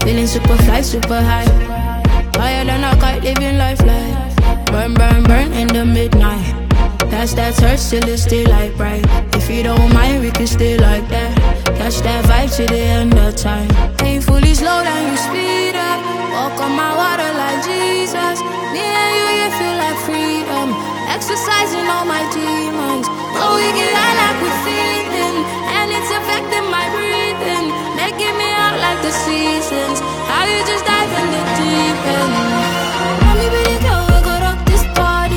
Feeling super fly, super high. Higher than a kite, living life like burn, burn, burn in the midnight. That's that search till it's still like bright. If you don't mind, we can stay like that. Catch that vibe to the end of time. Painfully slow down, you speed up. Walk on my water like Jesus. Me and you feel like freedom. Exercising all my demons. Oh, we get high like we're feeling, and it's affecting my breathing. Making me out like the seasons. How you just dive in the deep end. Mommy, baby, girl, we go rock this party.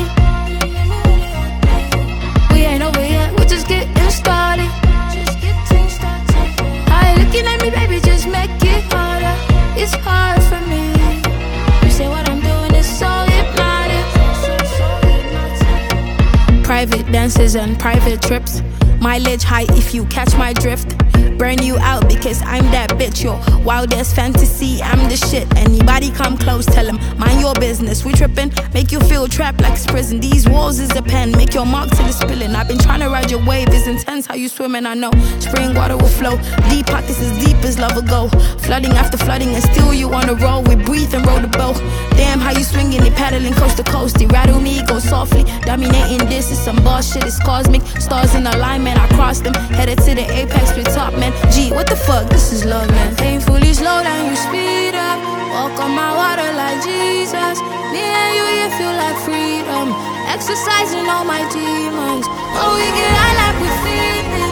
We ain't over yet, we're just getting started. How you looking at me, baby, just make it harder. It's hard for me. You say what I'm doing is so hypnotic. Private dances and private trips. Mileage high if you catch my drift. Burn you out because I'm that bitch. Your wildest fantasy, I'm the shit. Anybody come close, tell them, mind your business. We trippin', make you feel trapped like it's prison. These walls is a pen, make your mark till it's spilling. I've been trying to ride your wave, it's intense how you swimming. I know, spring water will flow. Deep pockets as deep as love will go. Flooding after flooding and still you on the road. We breathe and roll the boat. Damn how you swinging it, paddling coast to coast. They rattle me, go softly, dominating this is some boss shit, it's cosmic. Stars in alignment, I crossed them. Headed to the apex with top men. Gee, what the fuck, this is love, man. Painfully slow down, you speed up. Walk on my water like Jesus. Me and you feel like freedom. Exercising all my demons. Oh, we get high like we're feeling.